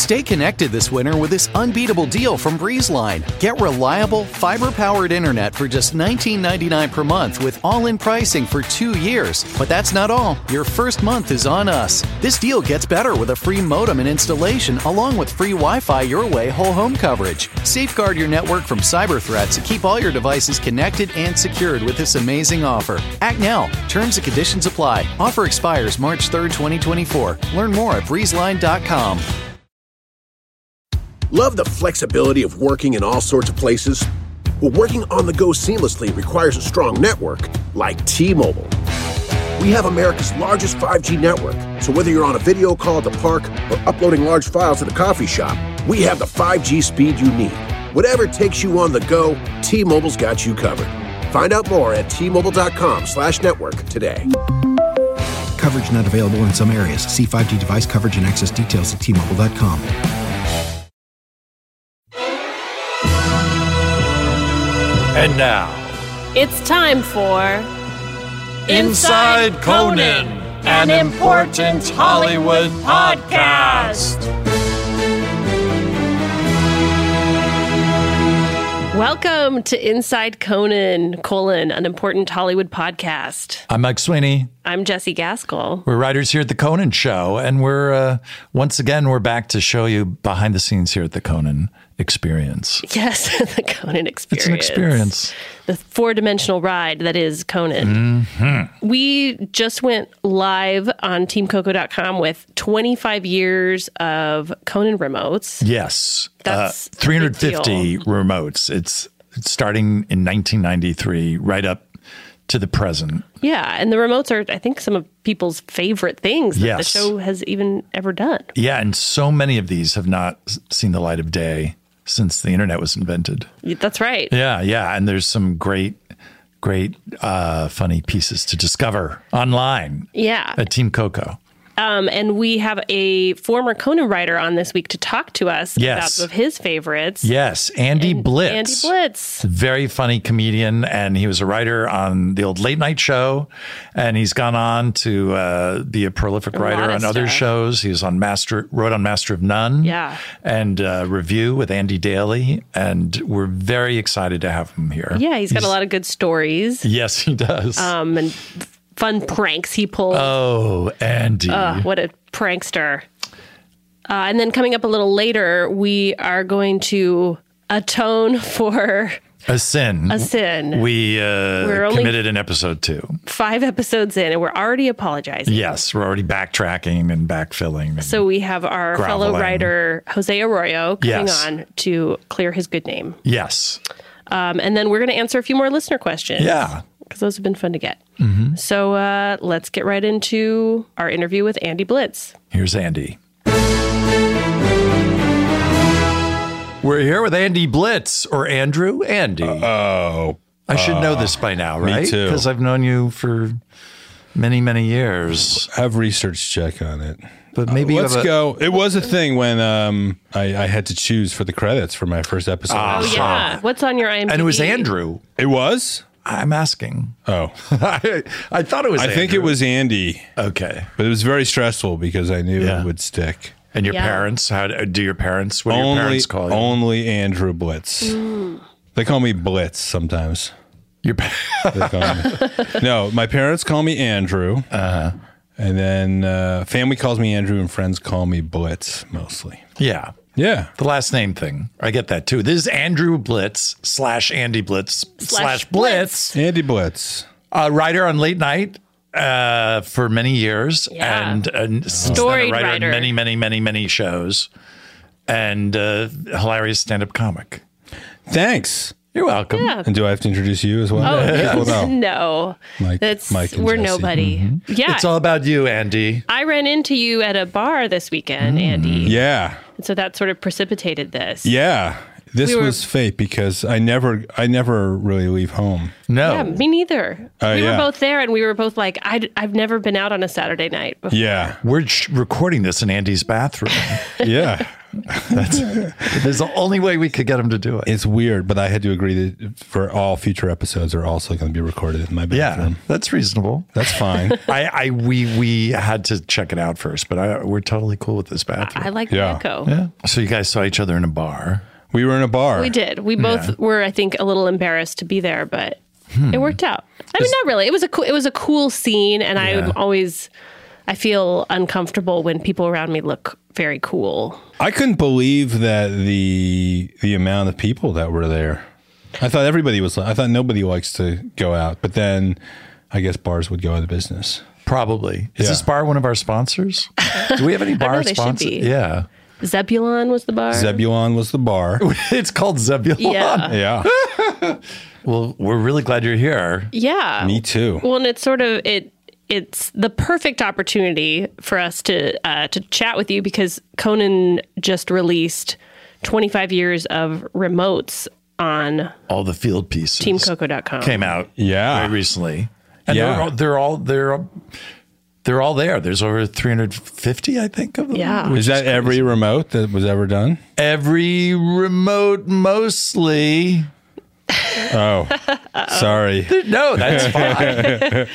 Stay connected this winter with this unbeatable deal from BreezeLine. Get reliable, fiber-powered internet for just $19.99 per month with all-in pricing for 2 years. But that's not all. Your first month is on us. This deal gets better with a free modem and installation, along with free Wi-Fi your way whole home coverage. Safeguard your network from cyber threats and keep all your devices connected and secured with this amazing offer. Act now. Terms and conditions apply. Offer expires March 3rd, 2024. Learn more at breezeline.com. Love the flexibility of working in all sorts of places? Well, working on the go seamlessly requires a strong network like T-Mobile. We have America's largest 5G network, so whether you're on a video call at the park or uploading large files at a coffee shop, we have the 5G speed you need. Whatever takes you on the go, T-Mobile's got you covered. Find out more at T-Mobile.com/network today. Coverage not available in some areas. See 5G device coverage and access details at T-Mobile.com. And now, it's time for Inside Conan, an important Hollywood podcast. Welcome to Inside Conan, an important Hollywood podcast. I'm Mike Sweeney. I'm Jesse Gaskell. We're writers here at The Conan Show, and we're we're back to show you behind the scenes here at The Conan Experience. Yes, the Conan Experience. It's an experience. The four-dimensional ride that is Conan. Mm-hmm. We just went live on TeamCoco.com with 25 years of Conan remotes. Yes. That's 350 remotes. It's starting in 1993, right up to the present. Yeah, and the remotes are, I think, some of people's favorite things that the Yes. show has even ever done. Yeah, and so many of these have not seen the light of day since the internet was invented. That's right. Yeah, and there's some great, funny pieces to discover online. Yeah. At Team Coco. And we have a former Conan writer on this week to talk to us Yes. about some of his favorites. Yes, Andy Blitz. Andy Blitz. Very funny comedian, and he was a writer on the old late night show, and he's gone on to be a prolific writer on other shows. He was on wrote on Master of None. Yeah. And Review with Andy Daly, and we're very excited to have him here. Yeah, he's got a lot of good stories. Yes, he does. And fun pranks he pulled. Oh, Andy. What a prankster. And then coming up a little later, we are going to atone for a sin. We committed in episode 2. 5 episodes in, and we're already apologizing. Yes, we're already backtracking and backfilling. And so we have our fellow writer, Jose Arroyo, coming on to clear his good name. Yes. And then we're going to answer a few more listener questions. Yeah. Because those have been fun to get. Mm-hmm. So let's get right into our interview with Andy Blitz. Here's Andy. We're here with Andy Blitz, or Andrew. Andy. I should know this by now, right? Me too. Because I've known you for many, many years. Have research check on it. But maybe let's go. It was a thing when I had to choose for the credits for my first episode. Oh, yeah. What's on your IMDb? And it was Andrew. It was? I'm asking. Oh. I thought it was Andrew. I think it was Andy. Okay. But it was very stressful because I knew it would stick. And your parents? What do your parents call you? Only Andrew Blitz. They call me Blitz sometimes. No, my parents call me Andrew. Uh-huh. And then family calls me Andrew and friends call me Blitz mostly. Yeah. Yeah. The last name thing. I get that too. This is Andrew Blitz / Andy Blitz / Blitz. Andy Blitz. Writer on late night for many years. Yeah. And storied writer writer. on many shows. And hilarious stand-up comic. Thanks. You're welcome. Yeah. And do I have to introduce you as well? Oh, no. Mike and we're Jesse. nobody. Mm-hmm. Yeah. It's all about you, Andy. I ran into you at a bar this weekend, Andy. Yeah. And so that sort of precipitated this. Yeah. This was fate because I never really leave home. No. Yeah, me neither. We yeah. were both there, and we were both like, I've never been out on a Saturday night before. Yeah. We're recording this in Andy's bathroom. Yeah. There's the only way we could get him to do it. It's weird, but I had to agree that for all future episodes are also going to be recorded in my bathroom. Yeah, that's reasonable. That's fine. We had to check it out first, but we're totally cool with this bathroom. I like the echo. Yeah. So you guys saw each other in a bar. We were in a bar. We did. We both were, I think, a little embarrassed to be there, but it worked out. I mean, not really. It was a cool scene, and I feel uncomfortable when people around me look very cool. I couldn't believe that the amount of people that were there. I thought I thought nobody likes to go out, but then I guess bars would go out of business. Probably. Is this bar one of our sponsors? Do we have any bar sponsors? Yeah. Zebulon was the bar. Zebulon was the bar. It's called Zebulon. Yeah. Yeah. Well, we're really glad you're here. Yeah. Me too. Well, and it's sort of it's the perfect opportunity for us to chat with you because Conan just released 25 years of remotes on all the field pieces. TeamCoco.com came out very recently. And they're all there. There's over 350, I think, of them. Yeah. Is that every remote that was ever done? Every remote, mostly. Oh, sorry. No, that's fine.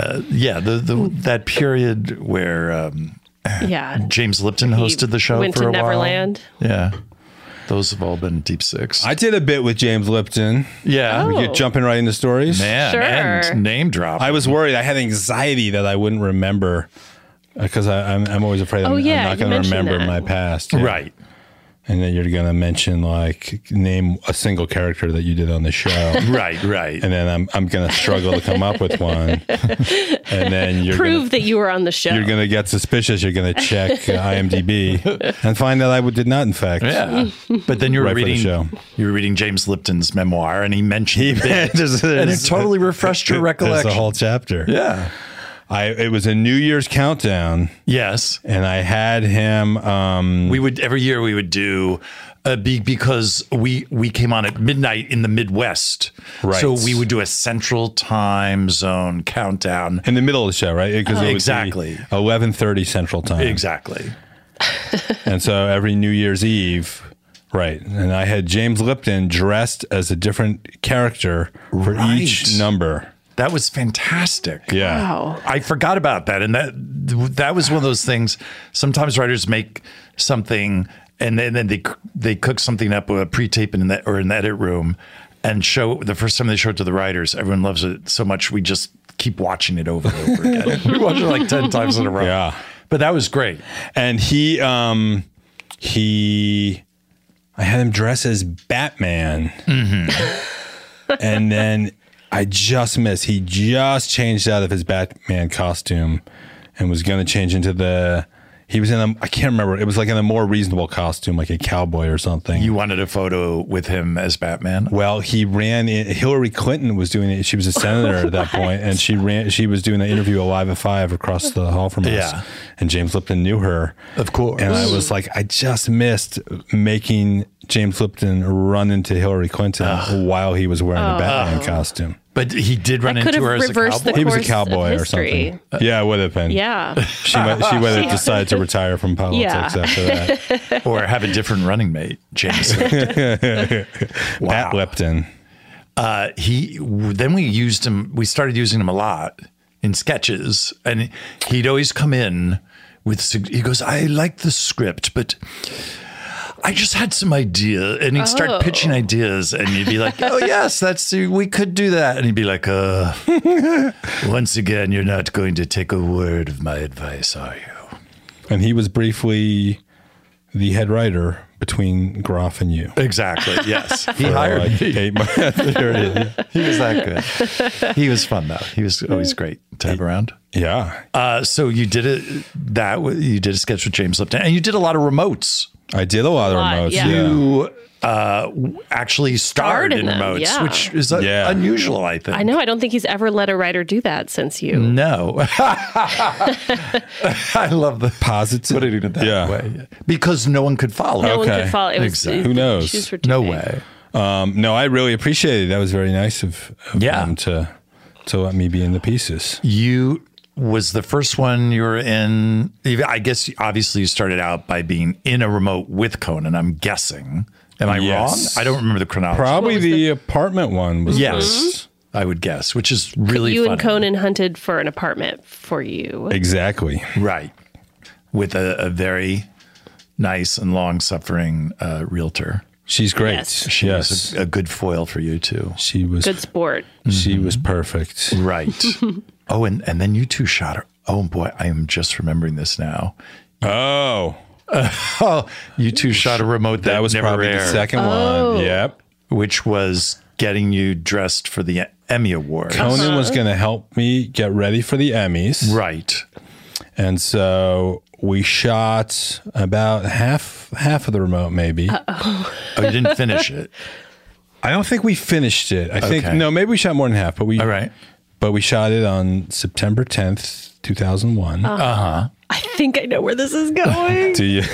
That period where James Lipton hosted the show went for to a Neverland. while. Yeah. Those have all been Deep Six. I did a bit with James Lipton. Yeah. We get jumping right into stories. Man, Sure. and name drop. I was worried. I had anxiety that I wouldn't remember because I'm always afraid I'm not going to remember my past. Yeah. Right. And then you're going to mention name a single character that you did on the show. Right. And then I'm going to struggle to come up with one. And then you're Prove that you were on the show. You're going to get suspicious. You're going to check IMDb and find that I did not, in fact. Yeah. But then you were reading James Lipton's memoir, and he mentioned and it totally refreshed your recollection. There's a whole chapter. Yeah. It was a New Year's countdown. Yes. And I had him. Every year we would do because we came on at midnight in the Midwest. Right. So we would do a Central Time Zone countdown. In the middle of the show, right? Because exactly. 11:30 Central Time. Exactly. And so every New Year's Eve, right. And I had James Lipton dressed as a different character for each number. That was fantastic. Yeah. Wow. I forgot about that. And that was one of those things. Sometimes writers make something and then they cook something up with a pre-tape in the edit room and show the first time they show it to the writers. Everyone loves it so much. We just keep watching it over and over again. We watch it like 10 times in a row. Yeah. But that was great. And I had him dress as Batman. Mm-hmm. And then I just missed. He just changed out of his Batman costume and was going to change into he was in I can't remember. It was like in a more reasonable costume, like a cowboy or something. You wanted a photo with him as Batman? Well, Hillary Clinton was doing it. She was a senator at that point, and she was doing an interview at Live at 5 across the hall from us. Yeah. And James Lipton knew her. Of course. And I was like, I just missed making James Lipton run into Hillary Clinton while he was wearing a Batman costume. But he did run into her as a cowboy? He was a cowboy or something. Yeah, it would have been. Yeah. She would have decided to retire from politics after that. Or have a different running mate, James Lipton. Pat Lipton. Then we started using him a lot in sketches. And he'd always come in he goes, I like the script, but I just had some idea. And he'd start pitching ideas and you'd be like, oh yes, we could do that. And he'd be like, once again, you're not going to take a word of my advice, are you? And he was briefly the head writer between Groff and you. Exactly. Yes. He hired me. 8 months. He was that good. He was fun though. He was always great to have around. Yeah. So you did you did a sketch with James Lipton and you did a lot of remotes. I did a lot of remotes. Yeah. You actually starred in them, remotes, which is unusual, I think. I know. I don't think he's ever let a writer do that since you. No. I love the positive putting it that way. Because no one could follow. No one could follow. It was, Who knows? No way. No, I really appreciate it. That was very nice of him to let me be in the pieces. You was the first one you were in? I guess obviously you started out by being in a remote with Conan, I'm guessing. Am I Yes. wrong? I don't remember the chronology. Probably the apartment one was Yes, first. I would guess, which is really You funny. and Conan hunted for an apartment for you. Exactly. Right. With a very nice and long-suffering realtor. She's great. Yes. She Yes. was a good foil for you, too. She was Good sport. She was perfect. Right. Oh, and then you two shot her. Oh, boy, I am just remembering this now. Oh, Oh, you two shot a remote that was never probably aired, the second one. Yep. which was getting you dressed for the Emmy Award. Conan was going to help me get ready for the Emmys. Right. And so we shot about half of the remote, maybe. Oh, you didn't finish it. I don't think we finished it. I think Okay. no, maybe we shot more than half, but we All right. But we shot it on September 10th, 2001. I think I know where this is going. Do you?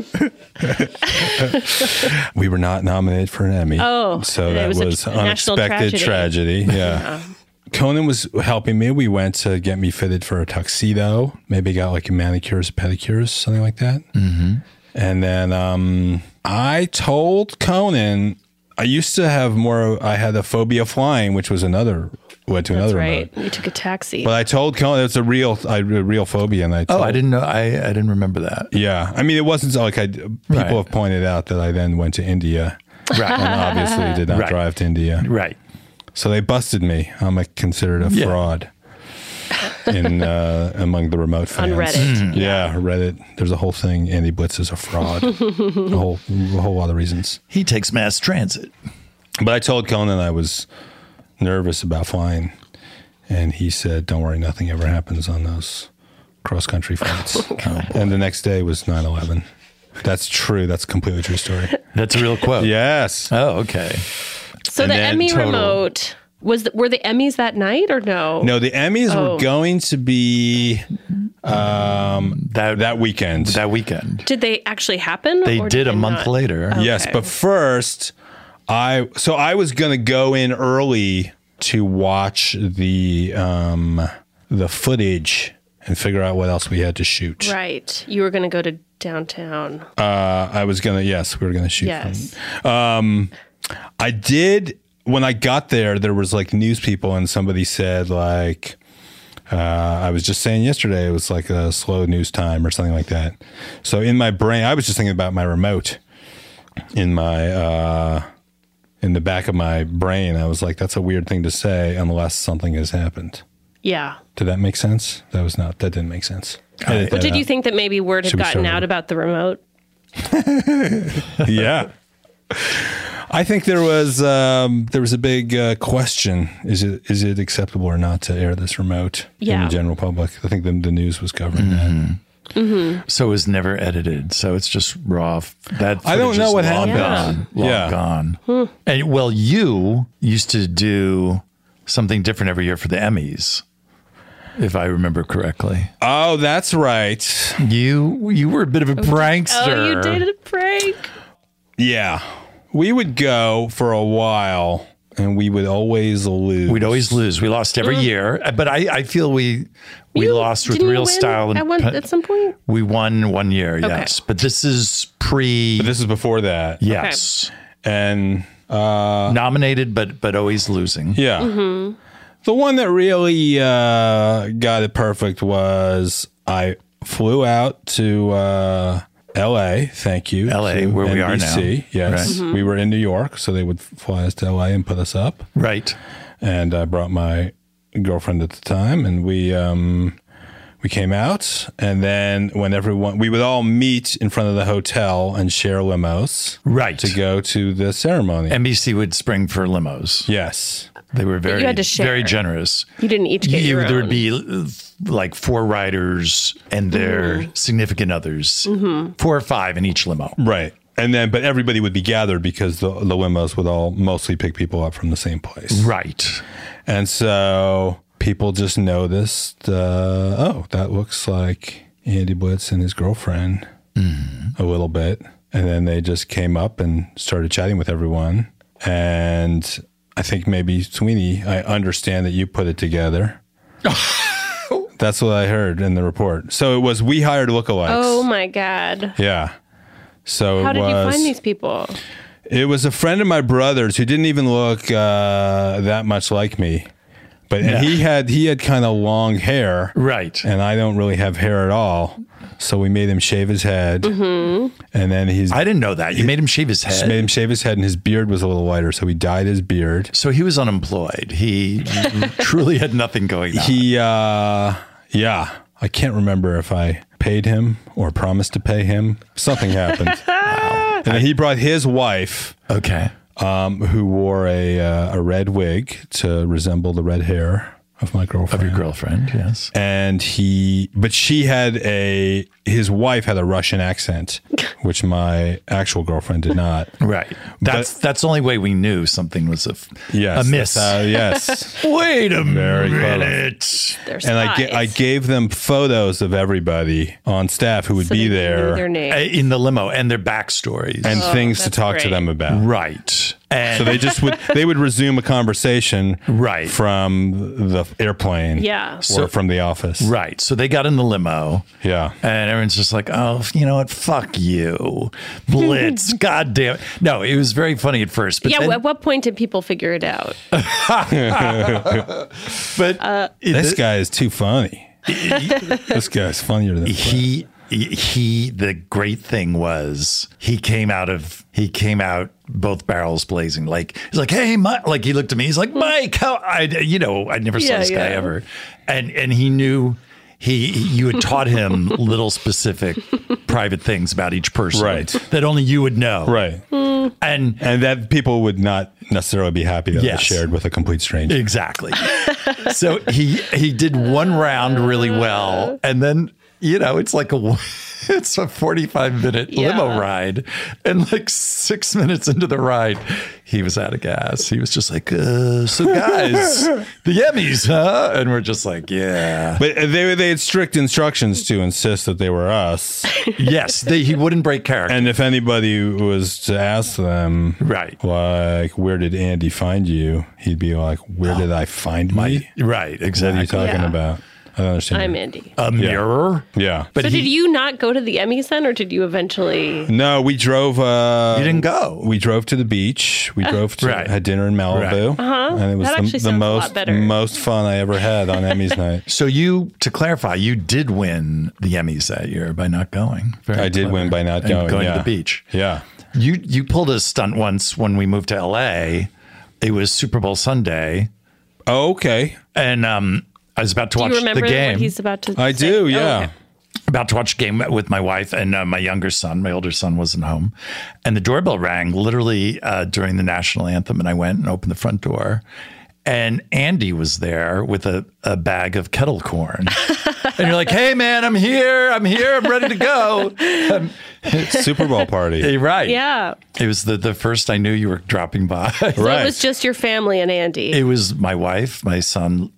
We were not nominated for an Emmy. Oh, so it that was a was national unexpected tragedy. Yeah. Conan was helping me. We went to get me fitted for a tuxedo. Maybe got like a manicures, pedicures, something like that. Mm-hmm. And then I told Conan I used to have more. I had a phobia of flying, which was another. Went to That's another right. remote. You took a taxi. But I told Conan it's a real phobia, and I told, Oh, I didn't know. I didn't remember that. Yeah, I mean, it wasn't like people Right. have pointed out that I then went to India, and Right. obviously did not Right. drive to India. Right. So they busted me. I'm considered a Yeah. fraud in among the remote fans. On Reddit. Yeah, Reddit. There's a whole thing. Andy Blitz is a fraud. a whole lot of reasons. He takes mass transit. But I told Conan I was nervous about flying, and he said, "Don't worry, nothing ever happens on those cross-country flights." And the next day was 9/11. That's true. That's a completely true story. That's a real quote. Yes. Oh, okay. so and the then Emmy total- remote were the Emmys that night or no? No, the Emmys were going to be that weekend. That weekend. Did they actually happen? They or did a they month not? Yes, Oh. Okay. but first, I was going to go in early to watch the footage and figure out what else we had to shoot. Right. You were going to go to downtown. I was gonna. Yes, we were gonna shoot. Yes. I did. When I got there, there was like news people, and somebody said like, I was just saying yesterday, it was like a slow news time or something like that. So in my brain, I was just thinking about my remote in my in the back of my brain. I was like, that's a weird thing to say unless something has happened. Yeah. Did that make sense? That didn't make sense. Edit that Did you out. think that maybe word had Should we gotten start out over? about the remote? Yeah. I think there was a big question: is it acceptable or not to air this remote in Yeah. the general public? I think the news was covering that. So it was never edited. So it's just raw. That I don't footage know is what long happened. Gone, long Yeah. gone. And well, you used to do something different every year for the Emmys, if I remember correctly. Oh, that's right. You were a bit of a prankster. Oh, you did a prank. Yeah, we would go for a while, and we would always lose. We'd always lose. We lost every year, but I feel we lost with Didn't you real win style. at some point? We won one year, yes. But this is pre. But this is before that. Yes, And nominated, but always losing. yeah. Mm-hmm. The one that really got it perfect was I flew out to L.A. Thank you. LA, to where we are now. NBC. Yes. Mm-hmm. We were in New York, so they would fly us to L.A. and put us up. Right. And I brought my girlfriend at the time, and we came out. And then when we would all meet in front of the hotel and share limos. Right. To go to the ceremony. NBC would spring for limos. Yes. They were very, you had to share. very generous. You didn't each get your There own. would be like 4 riders and their significant others, 4 or 5 in each limo. Right. And then, but everybody would be gathered because the limos would all mostly pick people up from the same place. Right. And so people just noticed, oh, that looks like Andy Blitz and his girlfriend a little bit. And then they just came up and started chatting with everyone. And I think maybe Sweeney, I understand that you put it together. That's what I heard in the report. So it was we hired lookalikes. Oh my God. Yeah. So How did you find these people? It was a friend of my brother's who didn't even look that much like me. But and he had kind of long hair. Right. And I don't really have hair at all. So we made him shave his head. And then I didn't know that. You made him shave his head? Made him shave his head, and his beard was a little whiter, so he dyed his beard. So he was unemployed. He truly had nothing going on. I can't remember if I paid him or promised to pay him. Something happened. And then he brought his wife. Okay. Who wore a red wig to resemble the red hair of my girlfriend. Of your girlfriend, yes. And his wife had a Russian accent, which my actual girlfriend did not. Right. That's the only way we knew something was amiss. Yes. Wait a minute. And I gave them photos of everybody on staff who would be there in the limo and their backstories and things to talk to them about. Right. And so they would resume a conversation from the airplane or from the office. Right. So they got in the limo. Yeah. And everyone's just like, oh, you know what? Fuck you. Blitz. God damn it. No, it was very funny at first. But at what point did people figure it out? But this guy is too funny. This guy's funnier than the great thing was he came out both barrels blazing. Like he's like, hey, Mike. Like he looked at me. He's like, Mike, how I never saw this guy ever, and he knew you had taught him little specific private things about each person, that only you would know, and that people would not necessarily be happy that was shared with a complete stranger. Exactly. So he did one round really well, and then. It's like it's a 45-minute limo ride. And like 6 minutes into the ride, he was out of gas. He was just like, so guys, the Emmys, huh? And we're just like, yeah. But they had strict instructions to insist that they were us. Yes, he wouldn't break character. And if anybody was to ask them, like, where did Andy find you? He'd be like, where did I find me? Right, exactly. What are you talking about? I don't understand. I'm Andy. A mirror? Yeah. But did you not go to the Emmys then, or did you eventually? No, we drove. You didn't go. We drove to the beach. We drove to had dinner in Malibu. And it was the most fun I ever had on Emmys night. So to clarify, you did win the Emmys that year by not going. I did win by not going. Going to the beach. Yeah. You pulled a stunt once when we moved to LA. It was Super Bowl Sunday. Oh, okay. And I was about to watch the game. Do you remember what he's about to say? I do, yeah. Oh, okay. About to watch a game with my wife and my younger son. My older son wasn't home. And the doorbell rang literally during the national anthem. And I went and opened the front door. And Andy was there with a bag of kettle corn. And you're like, hey, man, I'm here. I'm ready to go. Super Bowl party. Right. Yeah. It was the first I knew you were dropping by. So it was just your family and Andy. It was my wife, my son,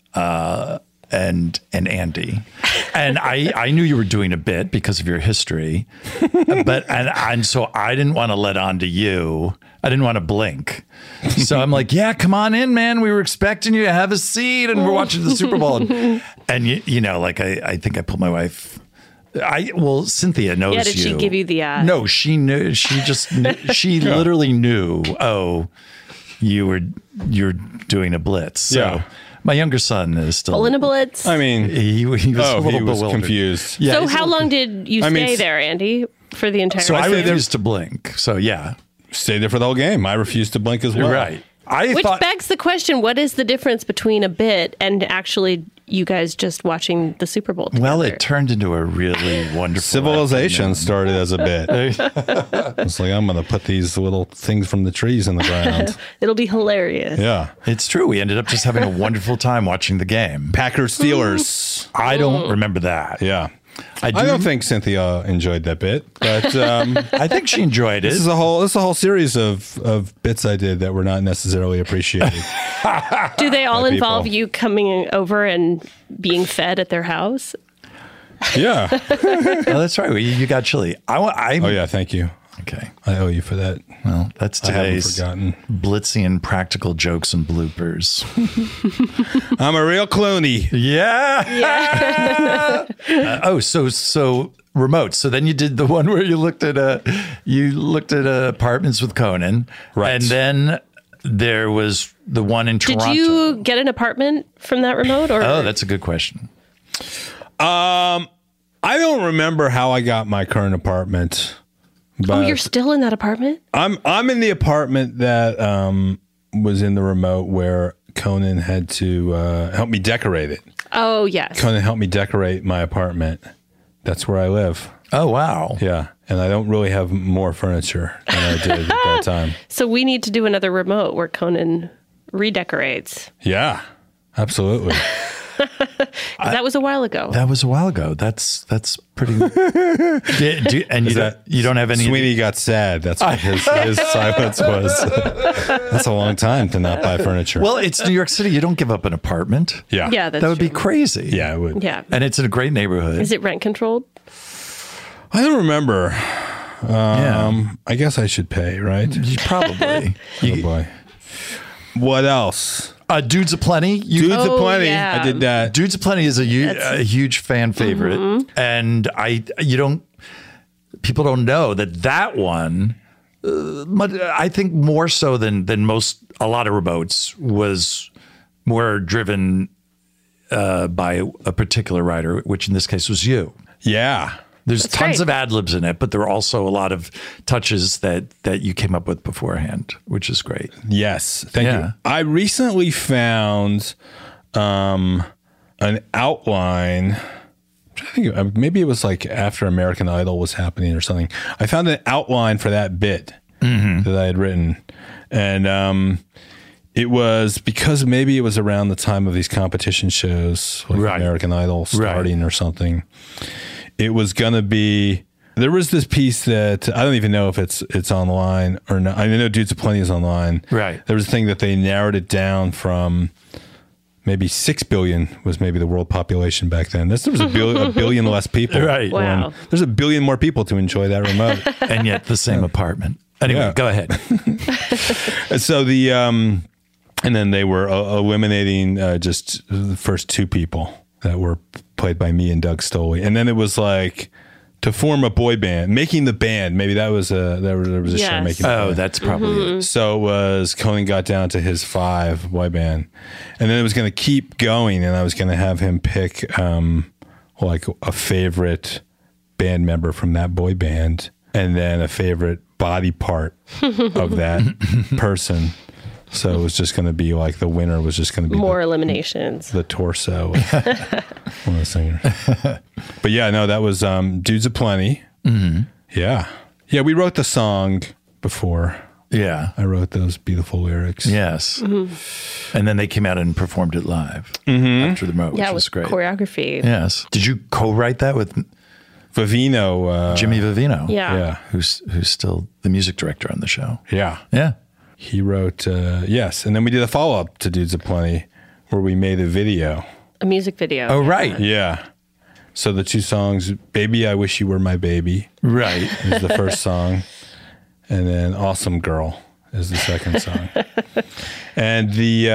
and Andy. And I knew you were doing a bit because of your history, but so I didn't want to let on to you. I didn't want to blink. So I'm like, yeah, come on in, man. We were expecting you to have a seat and we're watching the Super Bowl. And I think I pulled my wife. Cynthia knows you. Yeah, did she give you the eye? No, she knew. She just knew, she literally knew, you're doing a blitz. So my younger son is still pulling a blitz. I mean, he was confused. Yeah, so how long did you stay there, Andy, for the entire? So I refused to blink. So yeah, stayed there for the whole game. I refused to blink as well. Right. Which begs the question: what is the difference between a bit and actually you guys just watching the Super Bowl together? Well, it turned into a really wonderful civilization. Started as a bit. It's like, I'm going to put these little things from the trees in the ground. It'll be hilarious. Yeah, it's true. We ended up just having a wonderful time watching the game. Packers Steelers. I don't remember that. Yeah. I don't think Cynthia enjoyed that bit, but I think she enjoyed it. This is a whole series of bits I did that were not necessarily appreciated. Do they all involve you coming over and being fed at their house? Yeah. Oh, that's right. You got chili. Oh yeah, thank you. Okay. I owe you for that. Well, that's I haven't today's forgotten. Blitzian practical jokes and bloopers. I'm a real Clooney. Yeah. So remote. So then you did the one where you looked at apartments with Conan, Right? And then there was the one in Toronto. Did you get an apartment from that remote? Or Oh, that's a good question. I don't remember how I got my current apartment. But you're still in that apartment? I'm in the apartment that was in the remote where Conan had to help me decorate it. Oh, yes. Conan helped me decorate my apartment. That's where I live. Oh, wow. Yeah. And I don't really have more furniture than I did at that time. So we need to do another remote where Conan redecorates. Yeah, absolutely. That was a while ago. That was a while ago. That's pretty. And you don't have any. Sweeney got sad. That's what his silence was. That's a long time to not buy furniture. Well, it's New York City. You don't give up an apartment. yeah. Yeah, that's That would be true. crazy. Yeah, it would. Yeah. And it's in a great neighborhood. Is it rent controlled? I don't remember. Yeah. I guess I should pay, right? Probably. Oh boy. What else? Dudes Aplenty. Dudes Aplenty. yeah. I did that. Dudes Aplenty is a huge fan favorite, and people don't know that one. I think more so than a lot of remotes was more driven by a particular writer, which in this case was you. Yeah. There's tons great. of ad libs in it, but there are also a lot of touches that you came up with beforehand, which is great. Yes. Thank Yeah. you. I recently found an outline. I think maybe it was like after American Idol was happening or something. I found an outline for that bit that I had written. And it was because maybe it was around the time of these competition shows, like Right. American Idol starting or something. It was going to be, there was this piece that I don't even know if it's online or not. I know Dudes Aplenty is online. Right. There was a thing that they narrowed it down from maybe 6 billion was maybe the world population back then. There was a billion less people. Right. Wow. There's a billion more people to enjoy that remote. And yet the same apartment. Anyway, Yeah. go ahead. So and then they were eliminating just the first two people that were played by me and Doug Stoley. And then it was like to form a boy band, making the band. Maybe that was there was a show Yes. making the Oh, band. that's probably it. So it was Conan got down to his 5 boy band. And then it was going to keep going, and I was going to have him pick like a favorite band member from that boy band and then a favorite body part of that person. So it was just going to be like the winner was just going to be More eliminations. the torso of one of the singers. But yeah, no, that was Dudes Aplenty. Mm-hmm. Yeah. Yeah, we wrote the song before. Yeah. I wrote those beautiful lyrics. Yes. And then they came out and performed it live after the remote, which Yeah, was with great. choreography. Yes. Did you co-write that with Vivino. Jimmy Vivino? Yeah. Yeah. Who's still the music director on the show? Yeah. Yeah. He wrote, yes. And then we did a follow-up to Dudes Aplenty where we made a video. A music video. Oh, right. Yeah. So the two songs, Baby, I Wish You Were My Baby Right. is the first song. And then Awesome Girl is the second song. And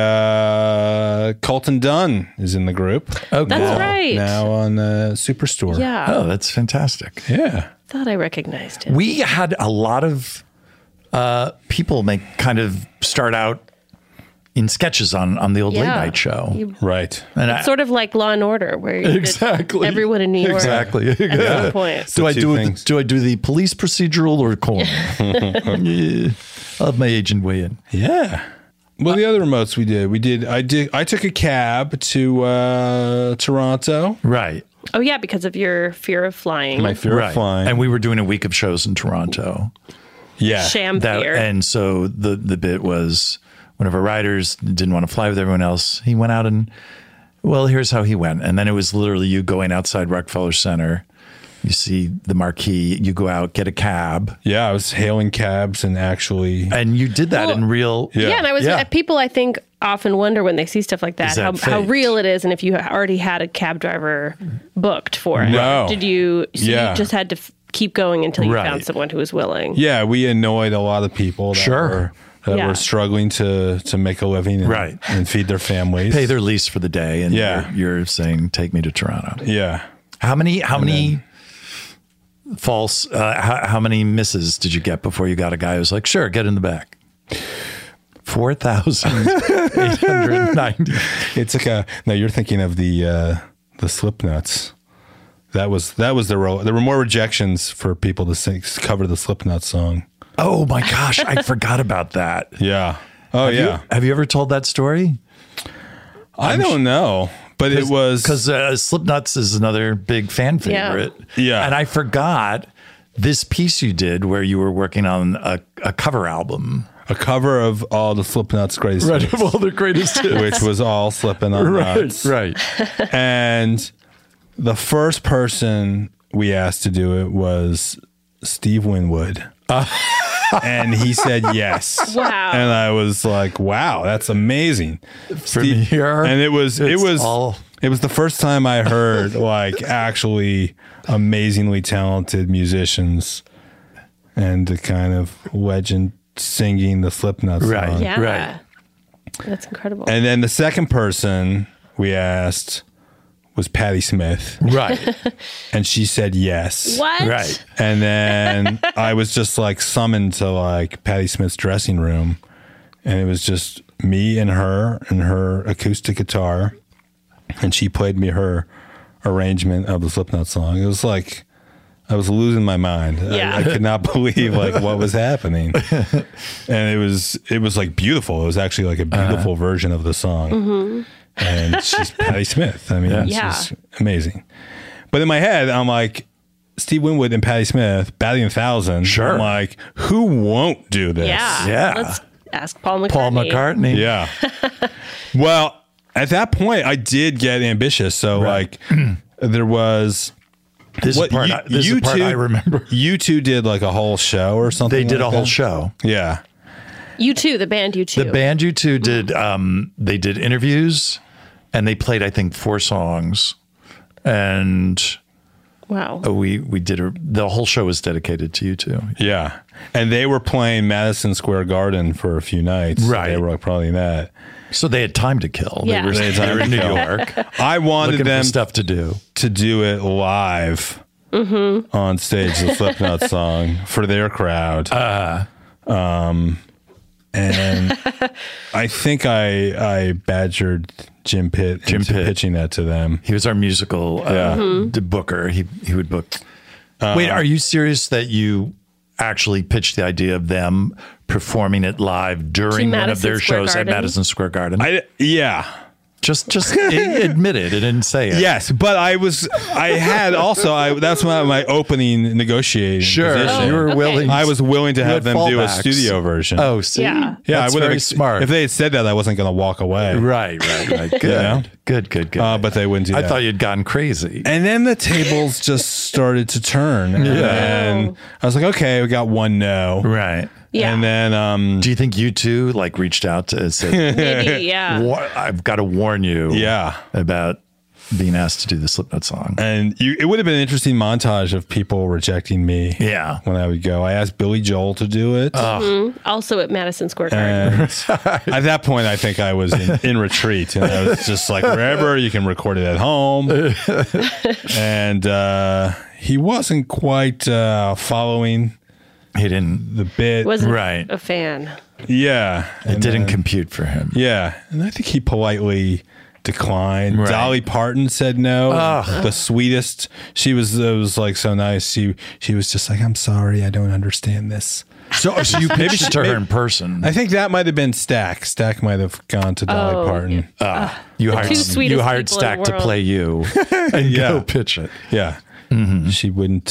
the Colton Dunn is in the group. Oh, That's cool. right. Now on Superstore. Yeah. Oh, that's fantastic. Yeah. Thought I recognized him. We had a lot of people start out in sketches on the old late night show. Right. And It's sort of like Law and Order, where you did everyone in New York. Exactly. At one point. Do I two do things. do I do the police procedural or corner? Yeah. I'll have my agent weigh in. Yeah. Well, the other remotes we did. I took a cab to Toronto. Right. Oh, yeah, because of your fear of flying. My fear Right. of flying. And we were doing a week of shows in Toronto. yeah. Sham fear. And so the bit was one of our writers didn't want to fly with everyone else. He went out and, well, here's how he went. And then it was literally you going outside Rockefeller Center. You see the marquee, you go out, get a cab. Yeah, I was hailing cabs and actually. And you did that in real. Yeah, and I was people I think often wonder when they see stuff like that, Is that how faked? real it is, and if you already had a cab driver booked for it. No. Did you? So Yeah. you just had to keep going until you Right. found someone who was willing. Yeah, we annoyed a lot of people that Sure. were struggling to make a living and, Right. and feed their families. Pay their lease for the day, and Yeah. you're saying, take me to Toronto. Yeah. How many false, how many misses did you get before you got a guy who's like, sure, get in the back? 4,890. It's like no, you're thinking of the Slipknots. That was there were more rejections for people to cover the Slipknot song. Oh my gosh, I forgot about that. Yeah. Oh yeah. Have you ever told that story? I don't know, but it was because Slipknots is another big fan favorite. Yeah. And I forgot this piece you did where you were working on a cover album. a cover of all the Slipknot's greatest hits, Of all the greatest hits. which was all Slippin' on Nuts. Right. And the first person we asked to do it was Steve Winwood. And he said yes. Wow. And I was like, wow, that's amazing. From here. And it was the first time I heard like actually amazingly talented musicians and the kind of legend singing the Slipknot song. Right. Yeah. Right. That's incredible. And then the second person we asked was Patti Smith. Right. And she said yes. What? Right. And then I was just like summoned to like Patti Smith's dressing room. And it was just me and her acoustic guitar. And she played me her arrangement of the Slipknot song. It was like, I was losing my mind. Yeah. I could not believe like what was happening. And it was like beautiful. It was actually like a beautiful version of the song. Mm-hmm. And she's Patti Smith. I mean, Yeah. she's amazing. But in my head, I'm like, Steve Winwood and Patti Smith, batting 1,000. Sure. I'm like, who won't do this? Yeah. Yeah. Let's ask Paul McCartney. Paul McCartney. Yeah. Well, at that point, I did get ambitious. So, Right. like, there was. This is the part I remember. You two did like a whole show or something. They did like a whole that? show. Yeah. U2, the band U2. The band U2 did, they did interviews and they played, I think, 4 songs. And Wow. we did the whole show was dedicated to U2. Yeah. And they were playing Madison Square Garden for a few nights. Right. They were like probably that. So they had time to kill. Yeah. They were in New York. I wanted Looking them for stuff to do. to do it live on stage, the Slipknot song for their crowd. And I think I badgered Jim Pitt into pitching that to them. He was our musical booker. He would book. Wait, are you serious that you actually pitched the idea of them performing it live during one of Madison their Square shows Garden? at Madison Square Garden? Yeah. Just admit it. It didn't say it. Yes, but that's my opening negotiating position. You were willing. I was willing to You have had them do a fallbacks. studio version. Oh, see? Yeah. yeah, That's I would very have smart. If they had said that, I wasn't going to walk away. Right. Good. Yeah. Good. But they wouldn't do I that. thought you'd gone crazy. And then the tables just started to turn. And I was like, okay, we got one no. Right. Yeah. And then, Do you think you two like reached out to say, Maybe, yeah. I've got to warn you yeah. about being asked to do the Slipknot song? And it would have been an interesting montage of people rejecting me. Yeah. When I would go. I asked Billy Joel to do it. Also at Madison Square Garden. And at that point, I think I was in retreat. And I was just like, wherever, you can record it at home. And he wasn't quite following He didn't. the bit. Wasn't Right. a fan. Yeah. It didn't compute for him. Yeah. And I think he politely declined. Right. Dolly Parton said no. The sweetest. It was like so nice. She was just like, I'm sorry, I don't understand this. So you pitched it to her in person. I think that might have been Stack. Stack might have gone to Dolly Parton. You two hired sweetest Stack people in the to world. play you and go pitch it. Yeah. She wouldn't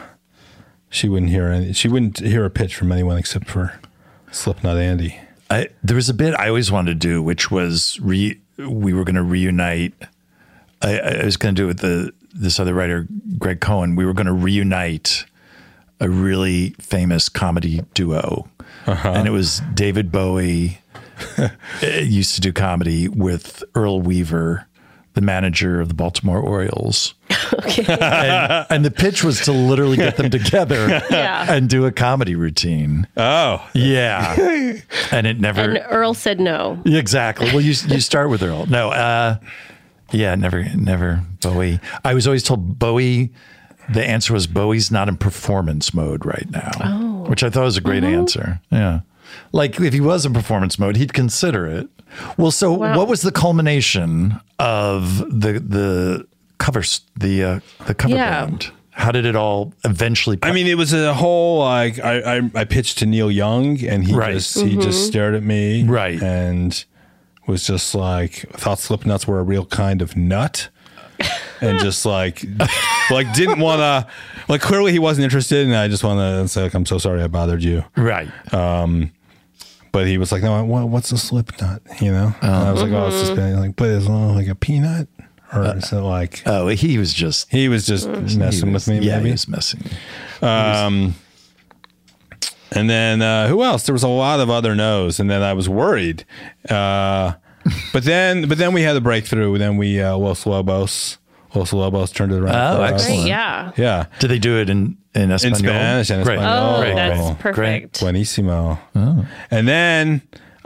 hear a pitch from anyone except for Slipknot Andy. There was a bit I always wanted to do, which was we were going to reunite. I was going to do it with this other writer, Greg Cohen. We were going to reunite a really famous comedy duo, and it was David Bowie used to do comedy with Earl Weaver, the manager of the Baltimore Orioles. Okay. And the pitch was to literally get them together Yeah. and do a comedy routine. Oh, Yeah. And it never. And Earl said no. Exactly. Well, you start with Earl. No, yeah, never Bowie. I was always told Bowie, the answer was Bowie's not in performance mode right now, which I thought was a great answer. Yeah. Like if he was in performance mode, he'd consider it. Well, so what was the culmination of the covers, the cover band? How did it all eventually? I mean, it was a whole like I pitched to Neil Young, and he just stared at me, Right. and was just like thought Slipknots were a real kind of nut, and just like didn't want to, like clearly he wasn't interested, and I just want to say like I'm so sorry I bothered you, Right. but he was like, no, what's a Slipknot, you know? And I was like, oh, it's just been like, but it's like a peanut, or is it like? Oh, he was just messing with me, Yeah, maybe. he was messing. And then who else? There was a lot of other no's, and then I was worried. But then we had a breakthrough. Then we Los Lobos turned it around. Oh, for us. excellent. Great, yeah. Yeah, Did they do it in Espanol? in Spanish and Great. Espanol. Oh, Great, that's great. perfect. Buenísimo. And then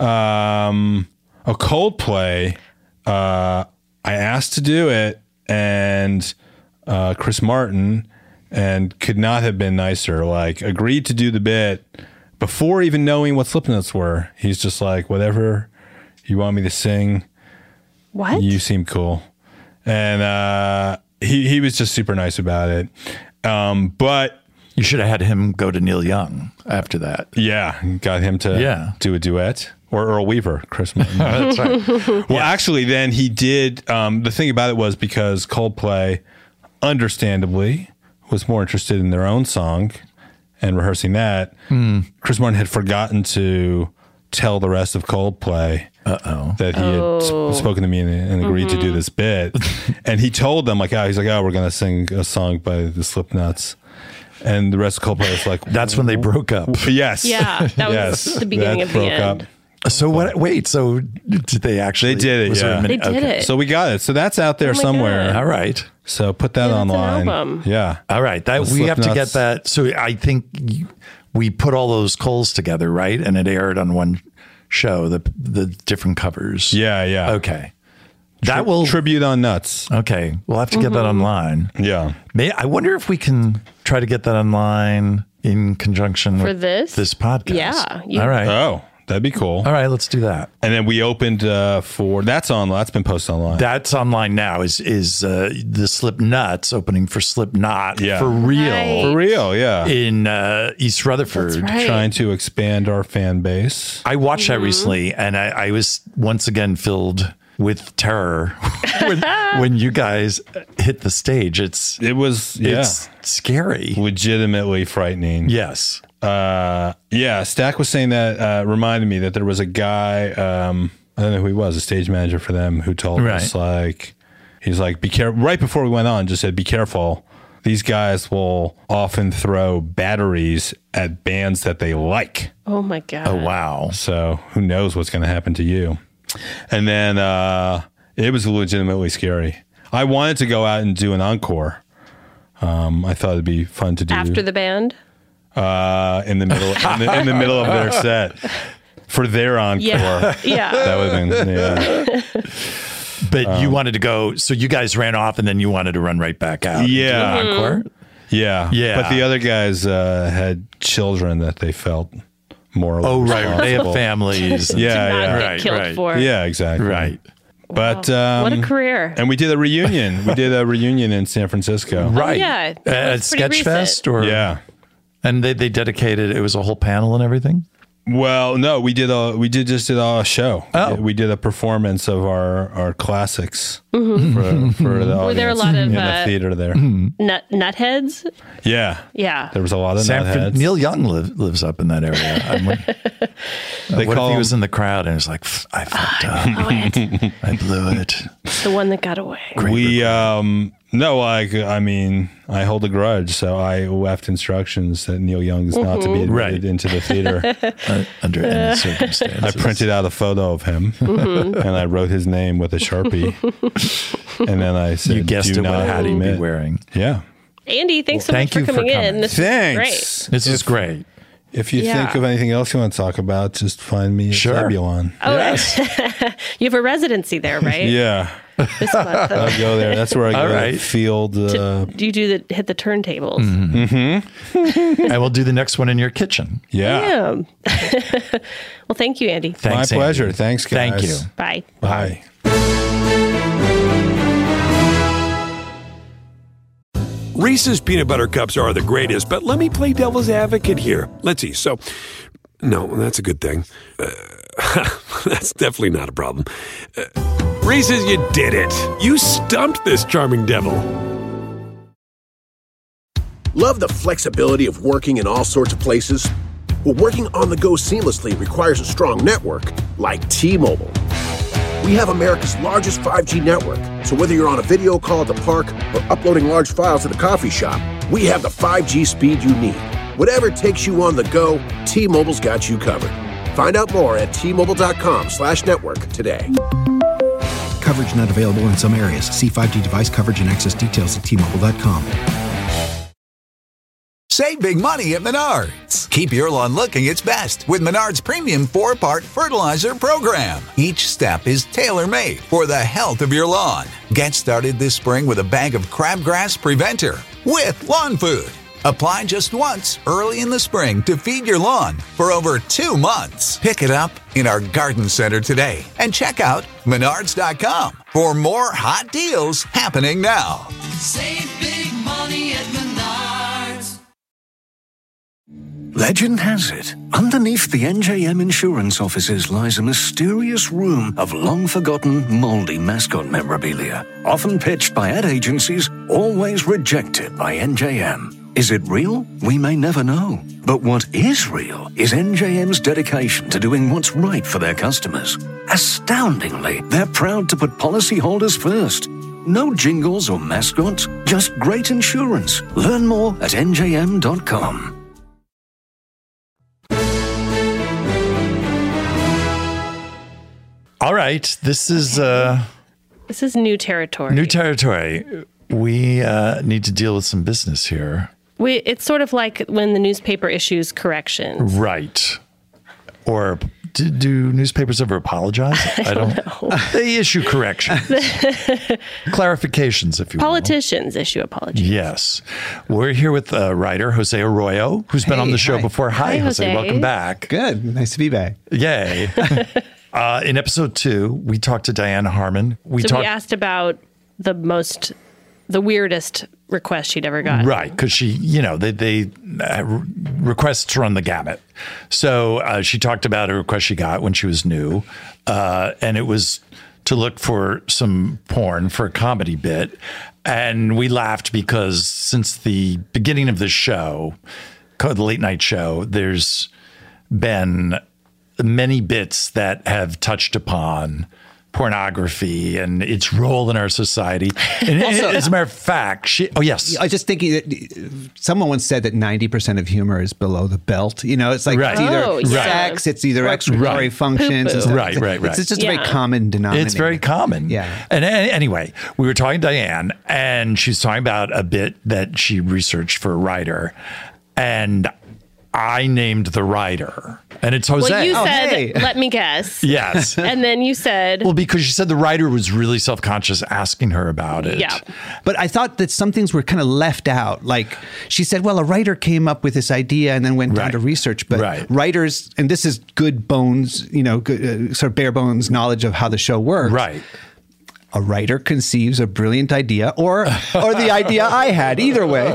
a Coldplay. I asked to do it, and Chris Martin, and could not have been nicer. Like agreed to do the bit before even knowing what Slipknots were. He's just like, whatever you want me to sing, What? you seem cool. And he was just super nice about it. But You should have had him go to Neil Young after that. yeah, got him to do a duet. Or Earl Weaver, Chris Martin. That's right. Well, actually, then he did. The thing about it was because Coldplay, understandably, was more interested in their own song and rehearsing that. Chris Martin had forgotten to tell the rest of Coldplay that he had spoken to me and agreed to do this bit. And he told them, like, he's like, we're going to sing a song by the Slipknots. And the rest of Coldplay was like, That's when they broke up. yes. Yeah, that was the beginning that of the broke end. up. So what? Wait. So did they actually? They did it, was there a yeah. minute- They did okay. it. So we got it. So that's out there my somewhere. God. All right. So put that Yeah, that's an online. album. Yeah. All right. That The we have to Slipknots. get that. So I think we put all those Coles together, right? And it aired on one show. The different covers. Yeah. Okay. That will. Tribute on Nuts. Okay. We'll have to get that online. Yeah. I wonder if we can try to get that online in conjunction For with this? podcast. Yeah, All right. Oh, that'd be cool. All right. Let's do that. And then we opened for that's been posted online. That's online now. Is the Slipknots opening for Slipknot Yeah. for real Right. For real, yeah. in East Rutherford? That's right. Trying to expand our fan base. I watched that recently, and I was once again filled with terror when you guys hit the stage. It's scary. legitimately frightening. Yes. Stack was saying that reminded me that there was a guy, I don't know who he was, a stage manager for them, who told us he's like, be careful. Right before we went on, just said, be careful. These guys will often throw batteries at bands that they like. Oh my God. Oh wow. So who knows what's going to happen to you? And then it was legitimately scary. I wanted to go out and do an encore. I thought it'd be fun to do After the band? in the middle in the middle of their set for their encore. Yeah. Yeah. That would have been But you wanted to go, so you guys ran off, and then you wanted to run right back out. and do Yeah. an encore? Yeah. But the other guys had children that they felt morally Oh right. They have responsible. families. Not Yeah. get killed for. Yeah, exactly. Right. But What a career. and we did a reunion. We did a reunion in San Francisco. Right. yeah, that At was pretty Sketchfest, recent. or Yeah. and they dedicated. It was a whole panel and everything. Well, no, we did just a show. Oh. We did a performance of our classics for the audience. Were there a lot of in the theater there? Nutheads? Yeah. Yeah. There was a lot of nutheads. Neil Young lives up in that area. They What call if he him- was in the crowd and was like, I fucked up. I blew it. The one that got away. We no, I mean, I hold a grudge, so I left instructions that Neil Young is not to be admitted Right. into the theater. Under any circumstances. I printed out a photo of him and I wrote his name with a Sharpie. And then I said, You guessed do it, what not hat he'd be admit. wearing. Yeah. Andy, thanks so Thank much for you for coming in. coming. This Thanks. is This is great. If you Yeah. think of anything else you want to talk about, just find me at Sure. Zebulon. great. Oh, Yes. you have a residency there, right? Yeah. This month. I'll go there. That's where I All go right. to field. Do you hit the turntables? And we'll do the next one in your kitchen. Yeah. Damn. Well, thank you, Andy. Thanks, My pleasure. Andy. Thanks, guys. Thank you. Bye. Bye. Reese's peanut butter cups are the greatest, but let me play devil's advocate here. Let's see. So, no, that's a good thing. That's definitely not a problem. Reese's, you did it. You stumped this charming devil. Love the flexibility of working in all sorts of places? Well, working on the go seamlessly requires a strong network like T-Mobile. We have America's largest 5G network, so whether you're on a video call at the park or uploading large files at a coffee shop, we have the 5G speed you need. Whatever takes you on the go, T-Mobile's got you covered. Find out more at T-Mobile.com/network today. Coverage not available in some areas. See 5G device coverage and access details at T-Mobile.com. Save big money at Menards. Keep your lawn looking its best with Menards Premium 4-Part Fertilizer Program. Each step is tailor-made for the health of your lawn. Get started this spring with a bag of Crabgrass Preventer with lawn food. Apply just once early in the spring to feed your lawn for over 2 months. Pick it up in our garden center today and check out Menards.com for more hot deals happening now. Save big money at Menards. Legend has it, underneath the NJM insurance offices lies a mysterious room of long-forgotten, moldy mascot memorabilia, often pitched by ad agencies, always rejected by NJM. Is it real? We may never know. But what is real is NJM's dedication to doing what's right for their customers. Astoundingly, they're proud to put policyholders first. No jingles or mascots, just great insurance. Learn more at njm.com. All right. This is new territory. new territory. We need to deal with some business here. It's sort of like when the newspaper issues corrections. Right. Or do newspapers ever apologize? I don't know. They issue corrections. Clarifications, if you will. Politicians issue apologies. Yes. We're here with writer Jose Arroyo, who's been on the show hi. before. Hi, Jose. Welcome back. Good. Nice to be back. Yay. In episode 2, we talked to Diane Harmon. We asked about the weirdest request she'd ever gotten. Right, because she, they requests run the gamut. So she talked about a request she got when she was new, and it was to look for some porn for a comedy bit. And we laughed because since the beginning of the show, the late night show, there's been many bits that have touched upon pornography and its role in our society. And Also, as a matter of fact, yes. I was just thinking that someone once said that 90% of humor is below the belt. It's like Right. it's either Oh, yeah. sex, it's either excretory functions. and stuff. Right. It's just a very common denominator. It's very common. Yeah. And anyway, we were talking to Diane, and she's talking about a bit that she researched for a writer. And I named the writer, and it's Jose. Well, you said, hey. let me guess. Yes. And then you said, Well, because she said the writer was really self-conscious asking her about it. yeah. But I thought that some things were kind of left out. Like she said, well, a writer came up with this idea and then went down Right. to research. But Right. writers, and this is good bones, good, sort of bare bones knowledge of how the show works. Right. A writer conceives a brilliant idea, or the idea I had. Either way,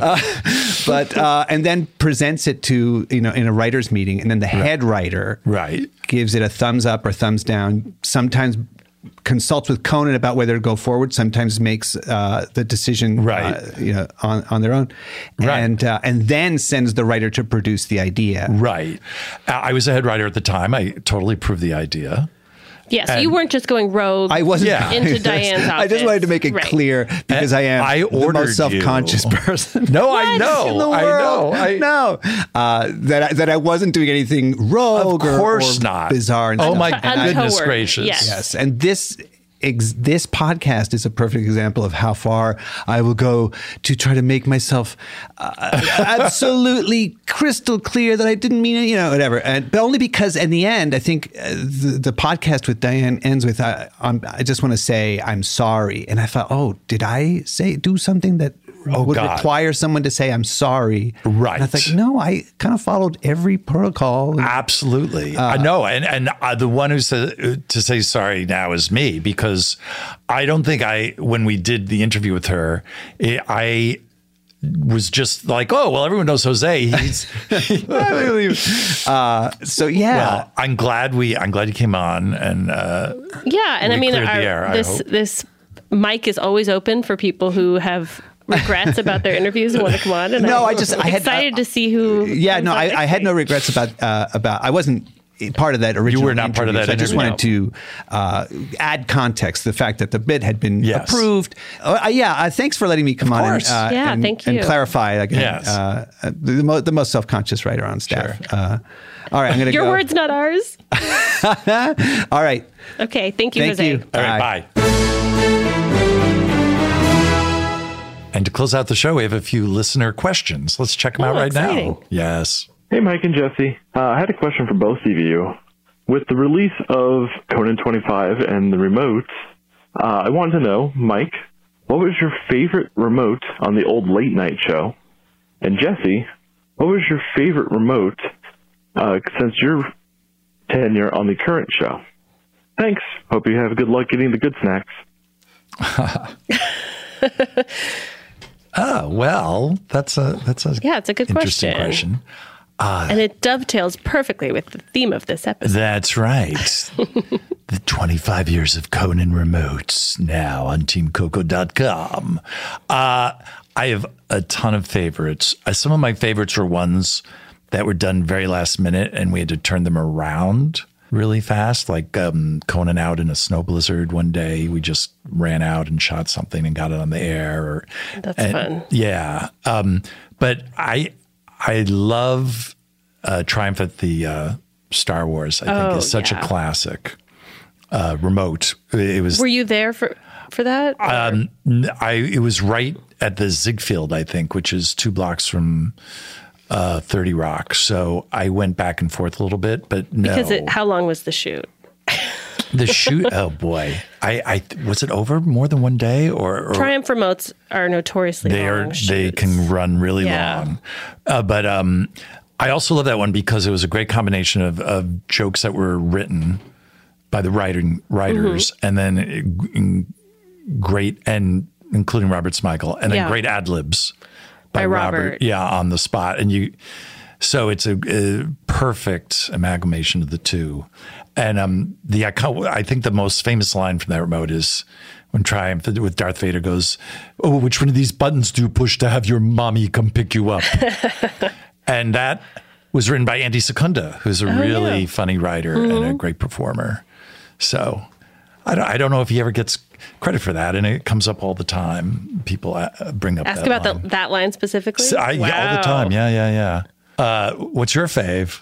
and then presents it to in a writers' meeting, and then the head writer gives it a thumbs up or thumbs down. Sometimes consults with Conan about whether to go forward. Sometimes makes the decision on their own, and then sends the writer to produce the idea. Right. I was a head writer at the time. I totally approved the idea. Yes, you weren't just going rogue I wasn't into Diane's office. I just wanted to make it clear because I am the most self-conscious person. No, I know. in the world. I know. That I wasn't doing anything rogue of course or not. bizarre. And oh stuff. my goodness gracious. Yes. Yes. And this this podcast is a perfect example of how far I will go to try to make myself absolutely crystal clear that I didn't mean it, whatever. But only because in the end, I think the podcast with Diane ends with, I just want to say I'm sorry. And I thought, did I do something that would require someone to say I'm sorry? Right. And I thought, no, I kind of followed every protocol. Absolutely. I know. And the one who said to say sorry now is me, because I don't think when we did the interview with her, I was just like, oh, well, everyone knows Jose. So yeah. Well, I'm glad you came on, and and I mean, this mic is always open for people who have regrets about their interviews and want to come on. And I had excited to see who. Yeah, no, I had no regrets about. I wasn't part of that original. You were not part of that. So I just wanted to add context, the fact that the bit had been approved. Thanks for letting me come on. And, thank you. And clarify again. The most self-conscious writer on staff. Sure. All right, I'm going to go. Your words, not ours. All right. Okay, thank you, Jose. You. All right, bye. And to close out the show, we have a few listener questions. Let's check them out right now. Yes. Hey, Mike and Jesse. I had a question for both of you. With the release of Conan 25 and the remotes, I wanted to know, Mike, what was your favorite remote on the old late night show? And Jesse, what was your favorite remote since your tenure on the current show? Thanks. Hope you have good luck getting the good snacks. Well, it's a good interesting question. And it dovetails perfectly with the theme of this episode. That's right. The 25 years of Conan remotes now on TeamCoco.com. I have a ton of favorites. Some of my favorites were ones that were done very last minute and we had to turn them around really fast, like Conan out in a snow blizzard one day. We just ran out and shot something and got it on the air. That's fun. Yeah. But I love Triumph at the Star Wars. I think is such a classic remote. It was. Were you there for that? It was right at the Ziegfeld, I think, which is 2 blocks from 30 Rock. So I went back and forth a little bit, but no. Because how long was the shoot? The shoot? Oh boy. I was it over more than one day or Triumph remotes are notoriously long shoots. They can run really long. But I also love that one because it was a great combination of jokes that were written by the writers and then great, and including Robert Smigel, and then great ad libs by Robert. Yeah, on the spot. And so it's a perfect amalgamation of the two. And I think the most famous line from that remote is when Triumph with Darth Vader goes, "Oh, which one of these buttons do you push to have your mommy come pick you up?" And that was written by Andy Secunda, who's a really funny writer and a great performer. So I don't know if he ever gets credit for that, and it comes up all the time. People bring up ask about that line specifically. All the time. Yeah. What's your fave?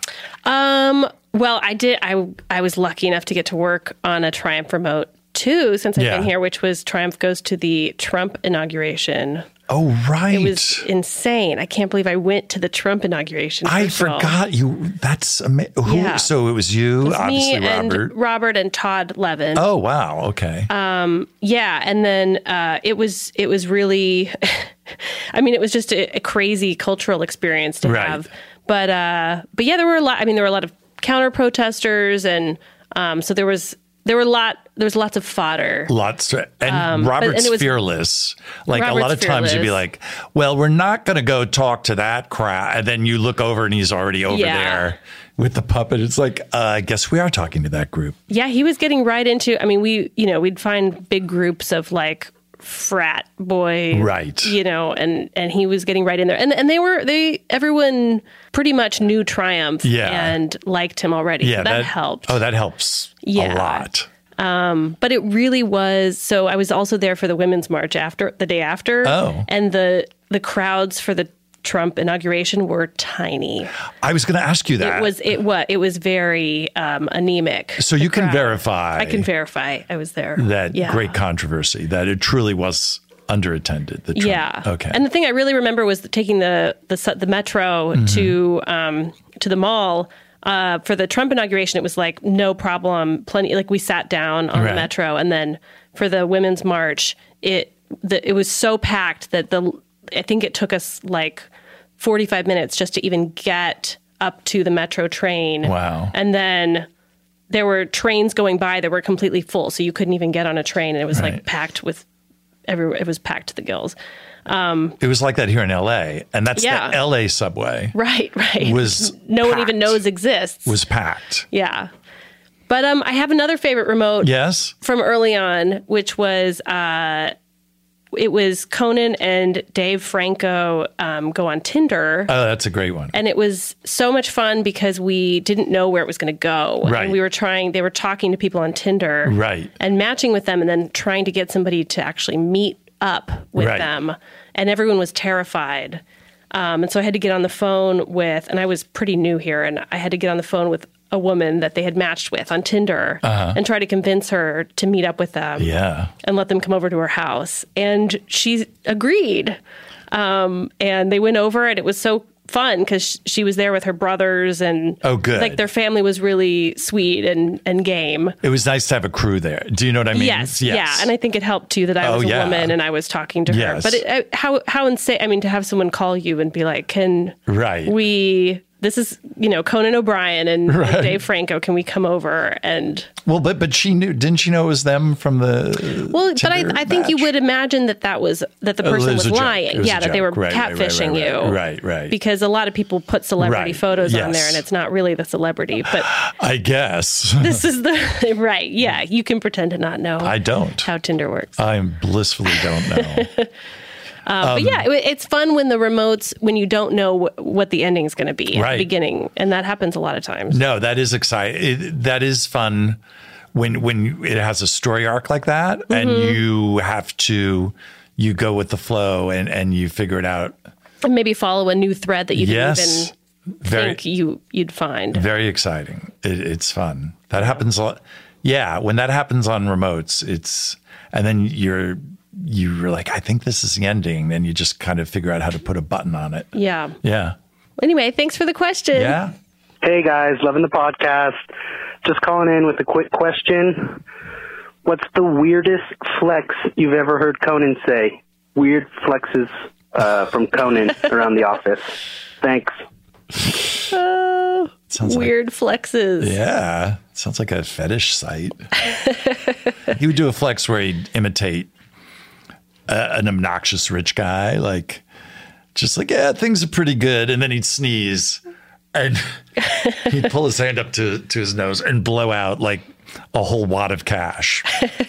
Well, I was lucky enough to get to work on a Triumph remote too, since I've been here, which was Triumph goes to the Trump inauguration. Oh, right. It was insane. I can't believe I went to the Trump inauguration. I forgot you. That's amazing. Yeah. So it was you, obviously me Robert. And Robert and Todd Levin. Oh, wow. Okay. Yeah. And then it was really, I mean, it was just a crazy cultural experience to have. But yeah, there were a lot of counter protesters, and so there was lots of fodder. And Robert's fearless. Like Robert's a lot of times you'd be like, well, we're not going to go talk to that crowd. And then you look over and he's already over there with the puppet. It's like, I guess we are talking to that group. Yeah, he was getting right into, I mean, we'd find big groups of like frat boy, right? And he was getting right in there. And everyone pretty much knew Triumph and liked him already. Yeah, so that helped. Oh, that helps a lot. But it really was. So I was also there for the Women's March the day after. Oh. And the crowds for the Trump inauguration were tiny. I was going to ask you that. It was very anemic. So you can verify. I can verify. I was there. That great controversy, that it truly was underattended. The Trump. Yeah. Okay. And the thing I really remember was taking the metro to the mall. For the Trump inauguration, it was like no problem. Plenty. Like we sat down on the metro, and then for the Women's March, it was so packed that I think it took us like 45 minutes just to even get up to the metro train. Wow. And then there were trains going by that were completely full, so you couldn't even get on a train, and it was like packed with it was packed to the gills. It was like that here in LA, and that's the LA subway. Right. Was no one even knows exists. Was packed. Yeah. But I have another favorite remote. Yes. From early on, which was it was Conan and Dave Franco go on Tinder. Oh, that's a great one. And it was so much fun because we didn't know where it was going to go. Right. And they were talking to people on Tinder. Right. And matching with them and then trying to get somebody to actually meet up with them. And everyone was terrified. And so I had to get on the phone with, and I was pretty new here, and I had to get on the phone with a woman that they had matched with on Tinder and try to convince her to meet up with them and let them come over to her house. And she agreed. And they went over, and it was so fun because she was there with her brothers, and like their family was really sweet and game. It was nice to have a crew there. Do you know what I mean? Yes. Yeah. And I think it helped too that I was a woman and I was talking to her. But how insane, I mean, to have someone call you and be like, this is, Conan O'Brien and Dave Franco. Can we come over? And but she knew, didn't she know it was them from the? Well, but I think you would imagine that the person was lying. Yeah, that they were catfishing you. Right. Because a lot of people put celebrity photos on there, and it's not really the celebrity. But I guess this is the right. Yeah, you can pretend to not know. I don't how Tinder works. I blissfully don't know. But yeah, it's fun when when you don't know what the ending is going to be at the beginning. And that happens a lot of times. No, that is exciting. That is fun when it has a story arc like that and you go with the flow and you figure it out. And maybe follow a new thread that you didn't even think you'd find. Very exciting. It's fun. That happens a lot. Yeah, when that happens on remotes, and then you're like, I think this is the ending. Then you just kind of figure out how to put a button on it. Yeah. Yeah. Anyway, thanks for the question. Yeah. Hey, guys. Loving the podcast. Just calling in with a quick question. What's the weirdest flex you've ever heard Conan say? Weird flexes from Conan around the office. Thanks. Weird flexes. Yeah. Sounds like a fetish site. He would do a flex where he'd imitate an obnoxious rich guy, things are pretty good, and then he'd sneeze and he'd pull his hand up to his nose and blow out like a whole wad of cash.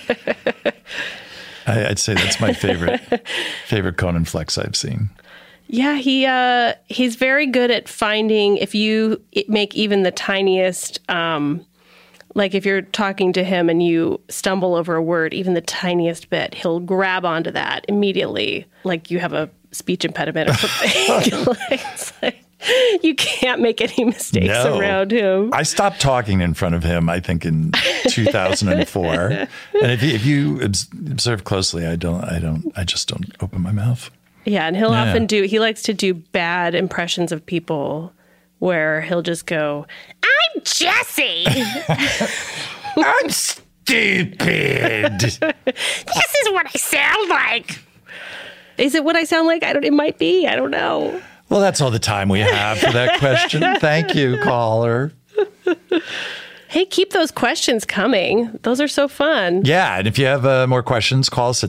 I'd say that's my favorite Conan flex I've seen. Yeah, he's very good at finding, if you make even the tiniest like if you're talking to him and you stumble over a word, even the tiniest bit, he'll grab onto that immediately, like you have a speech impediment or something. You can't make any mistakes around him. I stopped talking in front of him, I think, in 2004. And if you observe closely, I just don't open my mouth. Yeah, and he likes to do bad impressions of people where he'll just go, I'm Jesse. I'm stupid. This is what I sound like. Is it what I sound like? It might be. I don't know. Well, that's all the time we have for that question. Thank you, caller. Hey, keep those questions coming. Those are so fun. Yeah, and if you have more questions, call us at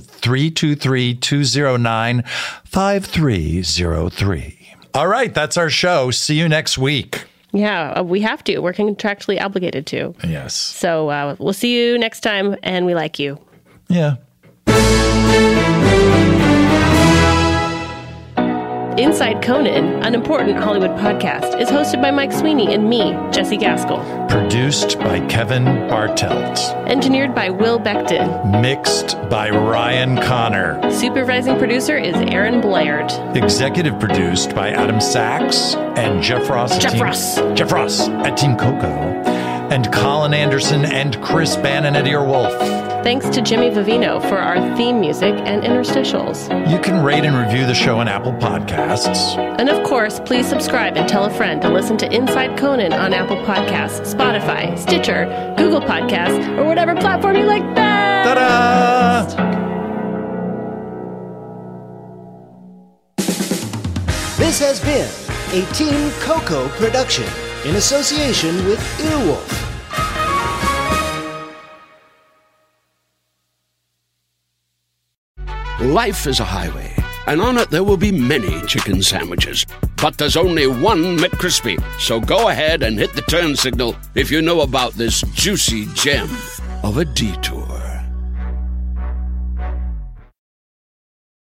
323-209-5303. All right, that's our show. See you next week. Yeah, we have to. We're contractually obligated to. Yes. So we'll see you next time, and we like you. Yeah. Inside Conan, an important Hollywood podcast, is hosted by Mike Sweeney and me, Jesse Gaskell. Produced by Kevin Bartelt. Engineered by Will Beckton. Mixed by Ryan Connor. Supervising producer is Aaron Blaird. Executive produced by Adam Sachs and Jeff Ross. Jeff Ross at Team Coco. And Colin Anderson and Chris Bannon at Earwolf. Thanks to Jimmy Vivino for our theme music and interstitials. You can rate and review the show on Apple Podcasts. And of course, please subscribe and tell a friend to listen to Inside Conan on Apple Podcasts, Spotify, Stitcher, Google Podcasts, or whatever platform you like best. Ta-da! This has been a Team Coco production in association with Earwolf. Life is a highway, and on it there will be many chicken sandwiches. But there's only one McCrispy. So go ahead and hit the turn signal if you know about this juicy gem of a detour.